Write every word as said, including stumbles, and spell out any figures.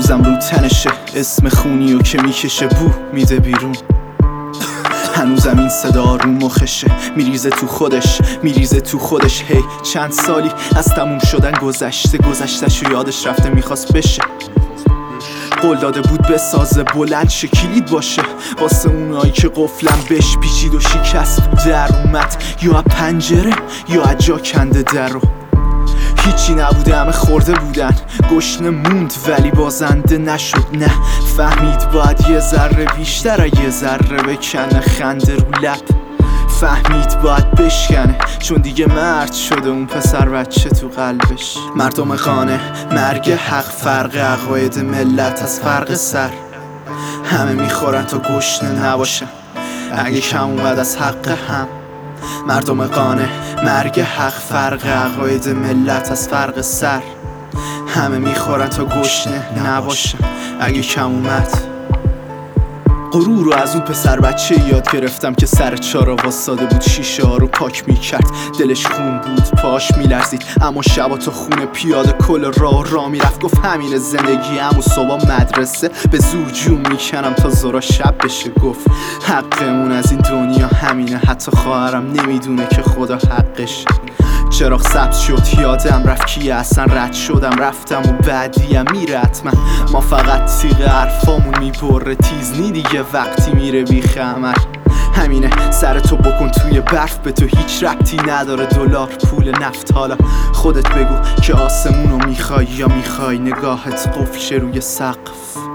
هنوزم رو تنشه، اسم خونی و که میکشه بو میده بیرون. هنوزم این صدا رو مخشه، میریزه تو خودش میریزه تو خودش. هی چند سالی از تموم شدن گذشته، گذشتش و یادش رفته میخواست بشه. قول داده بود بسازه بلند شه کلید باشه واسه اونایی که قفلم بهش پیچید و شکست در اومد، یا پنجره یا جا کنده درو. هیچی نبوده همه خورده بودن، گشنه موند ولی بازنده نشد. نه فهمید باید یه ذره بیشتر، یه ذره بکنه خنده رو لب. فهمید باید بشکنه چون دیگه مرد شده اون پسر بچه تو قلبش. مردم خانه مرگ حق، فرق عقاید ملت از فرق سر. همه میخورن تا گشنه نباشن، اگه کم اومد از حق هم. مردم قانه مرگ حق، فرق عقاید ملت از فرق سر. همه میخورن تا گشنه نباشن، اگه کم اومد. غرور رو از اون پسر بچه یاد گرفتم که سر چارا واساده بود، شیشه ها رو پاک میکرد. دلش خون بود پاش میلرزید، اما شبا تو خونه پیاده کل راه را میرفت. گفت همین زندگی هم و صبح مدرسه به زور جون میکنم تا زورا شب بشه. گفت حق اون از این دنیا همینه، حتی خواهرم نمیدونه که خدا حقش. چراغ سبز شد یادم رفت کیه اصلا، رد شدم رفتم و بعدیم میره حتما. ما فقط تیغ حرفامون میبره تیزنی دیگه وقتی میره بیخ عمل. همینه سرتو بکن توی برف، به تو هیچ ربطی نداره دلار پول نفت. حالا خودت بگو که آسمونو میخوای یا میخوای نگاهت قفل شه روی سقف.